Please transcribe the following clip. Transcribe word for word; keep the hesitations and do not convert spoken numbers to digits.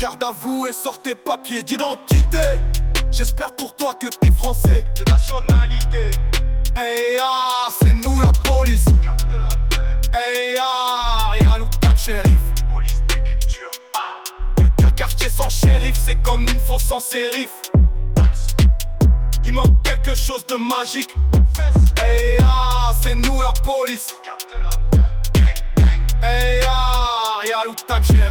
garde à vous et sort tes papiers d'identité. J'espère pour toi que t'es français de nationalité. Hey ah, c'est nous la police. Hey ah, y'a nous pas de shérif. Police d'écriture. Un quartier sans shérif, c'est comme une fosse sans sérif. Il manque quelque chose de magique. Hey ah, c'est nous la police. Hey ah, y'a nous pas de shérif.